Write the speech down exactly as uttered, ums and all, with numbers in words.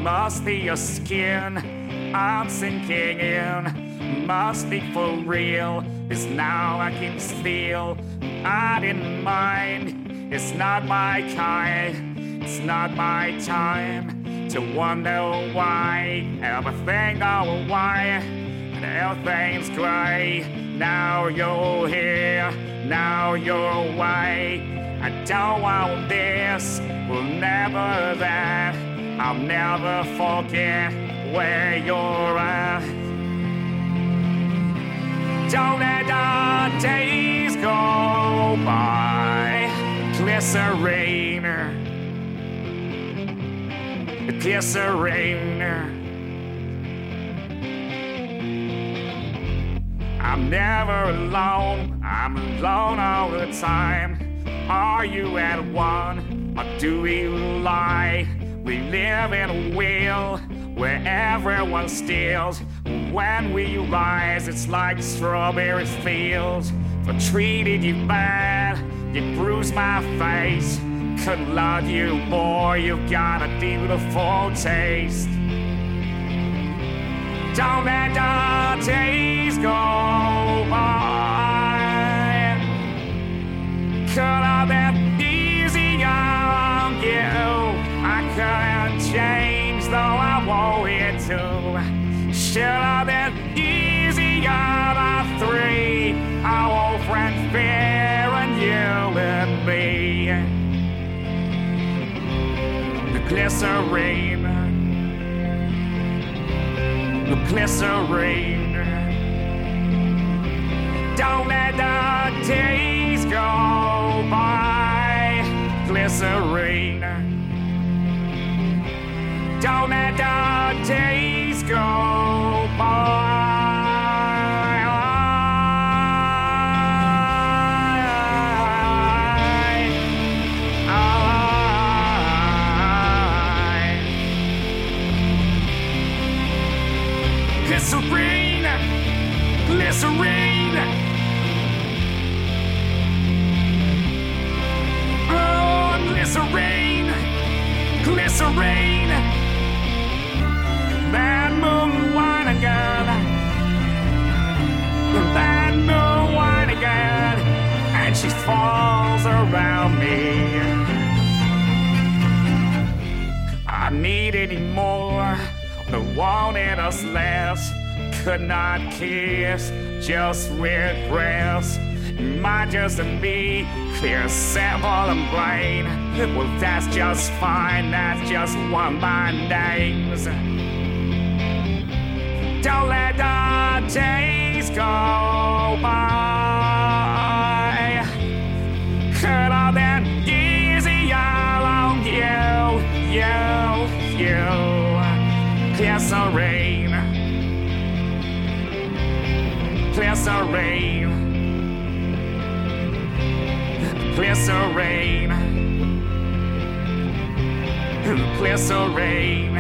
lost your skin. I'm sinking in, must be for real. It's now I can feel. I didn't mind. It's not my kind. It's not my time to wonder why everything go why and everything's gray. Now you're here. Now you're away. I don't want this. We'll never that. I'll never forget where you're at. Don't let the days go by. Glycerine, glycerine. I'm never alone. I'm alone all the time. Are you at one, or do we lie? We live in a wheel where everyone steals. When we rise, it's like strawberry fields. For treated you bad, you bruised my face. Couldn't love you more, you've got a beautiful taste. Don't let the days go by. Could have been easier on you. I couldn't change, though I wanted to. Should have been easier on three. Our old friend Fear and you and me. The glycerine, the glycerine. Don't let the days go by. Glycerine. Don't let the days go by. Glycerine, glycerine. Oh, glycerine, glycerine. That moon wine again, that moon wine again, and she falls around me. I needed you more, but wanted us less. Could not kiss, just regress. Might just be clear, simple and plain. Well, that's just fine, that's just one of my names. Don't let the days go by. Could have been easier on you, you, you. Glycerine, glycerine, glycerine, glycerine.